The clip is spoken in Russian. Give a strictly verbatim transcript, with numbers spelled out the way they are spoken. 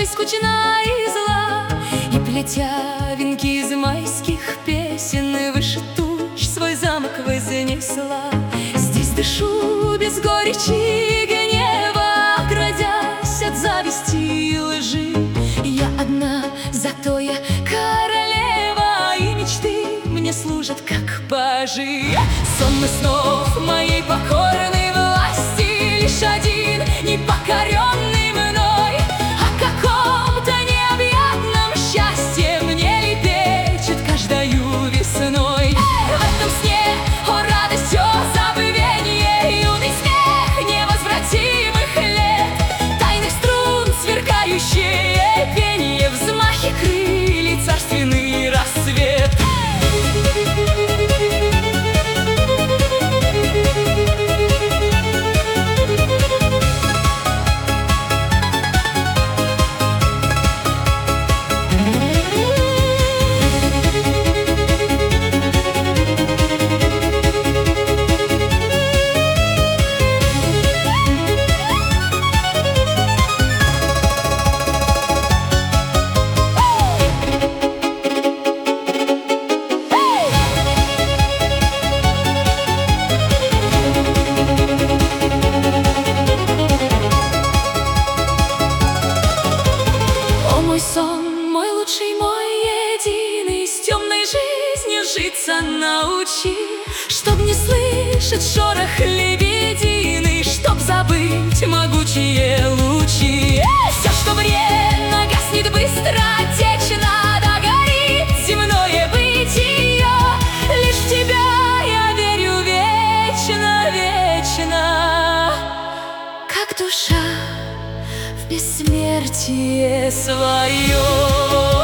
скучна и зла, и, плетя венки из майских песен, выше туч свой замок вознесла. Здесь дышу без горечи и гнева, оградясь от зависти и лжи. Я одна, зато я королева, и мечты мне служат как пажи. Сонмы снов моей покорной власти лишь один, непокоренный мной. О каком-то необъятном счастье мне лепечет каждою весной. В этом сне, о радость, о забвенье, юный смех невозвратимых лет, тайных струн сверкающее пенье, взмахи крыльев, царственный рассвет. Мой сон, мой лучший, мой единый, с темной жизнью житься научи, чтоб не слышать шорох лебединый, чтоб забыть могучие лучи. Все, что время гаснет быстро, течно догорит земное бытие, лишь в тебя я верю вечно, вечно, как душа в бессмертие свое.